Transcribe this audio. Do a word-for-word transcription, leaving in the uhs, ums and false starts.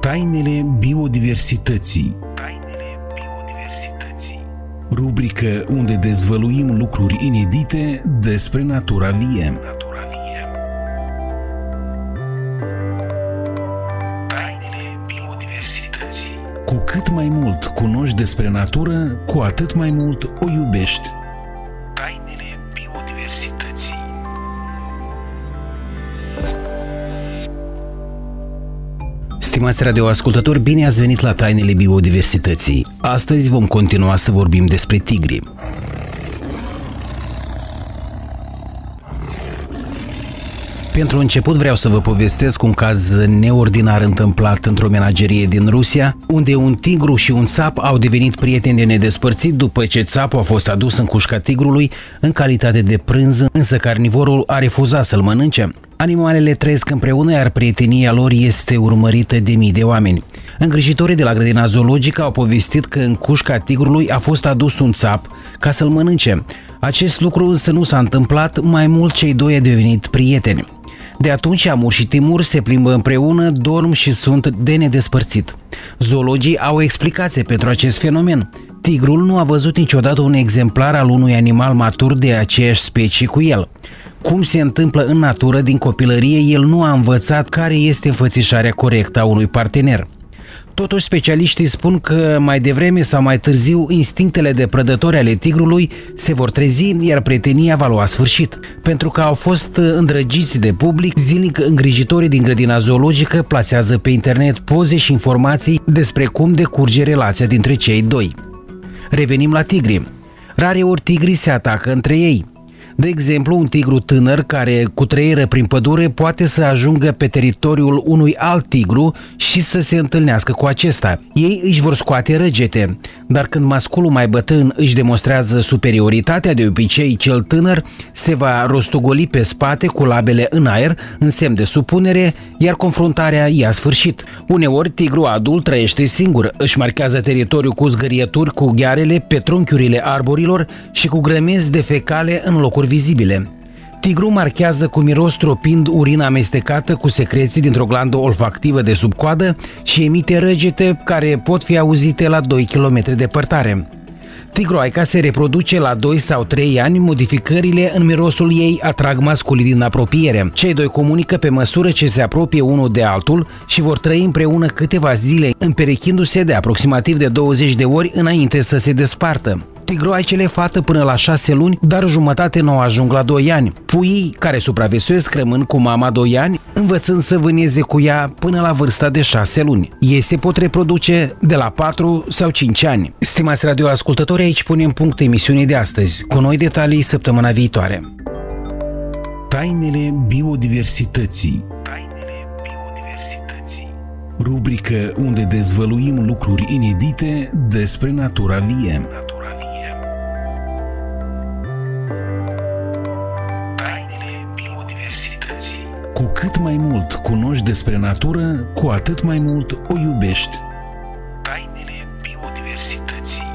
Tainele biodiversității. Tainele biodiversității. Rubrică unde dezvăluim lucruri inedite despre natura vie. Natura vie. Tainele biodiversității. Cu cât mai mult cunoști despre natură, cu atât mai mult o iubești. Tainele biodiversității. Stimați radioascultători, bine ați venit la Tainele biodiversității. Astăzi vom continua să vorbim despre tigri. Pentru început vreau să vă povestesc un caz neordinar întâmplat într-o menagerie din Rusia, unde un tigru și un țap au devenit prieteni de nedespărțit după ce țapul a fost adus în cușca tigrului în calitate de prânză, însă carnivorul a refuzat să-l mănânce. Animalele trăiesc împreună, iar prietenia lor este urmărită de mii de oameni. Îngrijitorii de la grădina zoologică au povestit că în cușca tigrului a fost adus un țap ca să-l mănânce. Acest lucru însă nu s-a întâmplat, mai mult cei doi au devenit prieteni. De atunci Amur și Timur se plimbă împreună, dorm și sunt de nedespărțit. Zoologii au o explicație pentru acest fenomen. Tigrul nu a văzut niciodată un exemplar al unui animal matur de aceeași specie cu el. Cum se întâmplă în natură, din copilărie, el nu a învățat care este înfățișarea corectă a unui partener. Totuși, specialiștii spun că mai devreme sau mai târziu instinctele de prădători ale tigrului se vor trezi, iar prietenia va lua sfârșit. Pentru că au fost îndrăgiți de public, zilnic îngrijitorii din grădina zoologică plasează pe internet poze și informații despre cum decurge relația dintre cei doi. Revenim la tigri. Rareori tigrii se atacă între ei. De exemplu, un tigru tânăr care cutreieră prin pădure poate să ajungă pe teritoriul unui alt tigru și să se întâlnească cu acesta. Ei își vor scoate răgete, dar când masculul mai bătrân își demonstrează superioritatea, de obicei cel tânăr se va rostogoli pe spate cu labele în aer, în semn de supunere, iar confruntarea ia sfârșit. Uneori, tigru adult trăiește singur, își marchează teritoriul cu zgârieturi cu ghearele pe trunchiurile arborilor și cu grămezi de fecale în locuri vizibile. Tigru marchează cu miros tropind urina amestecată cu secreții dintr-o glandă olfactivă de sub coadă și emite răgete care pot fi auzite la doi kilometri departare. Tigroaica se reproduce la doi sau trei ani, modificările în mirosul ei atrag masculii din apropiere. Cei doi comunică pe măsură ce se apropie unul de altul și vor trăi împreună câteva zile, împerechindu-se de aproximativ de douăzeci de ori înainte să se despartă. Tigroaicele fată până la șase luni, dar jumătate nu ajung la doi ani. Puii care supraviețuiesc rămân cu mama doi ani, învățând să vâneze cu ea până la vârsta de șase luni. Ei se pot reproduce de la patru sau cinci ani. Stimați radioascultători, aici punem punct emisiunii de astăzi. Cu noi detalii săptămâna viitoare. Tainele biodiversității. Tainele biodiversității. Rubrică unde dezvăluim lucruri inedite despre natura vie. Cu cât mai mult cunoști despre natură, cu atât mai mult o iubești. Tainele biodiversității.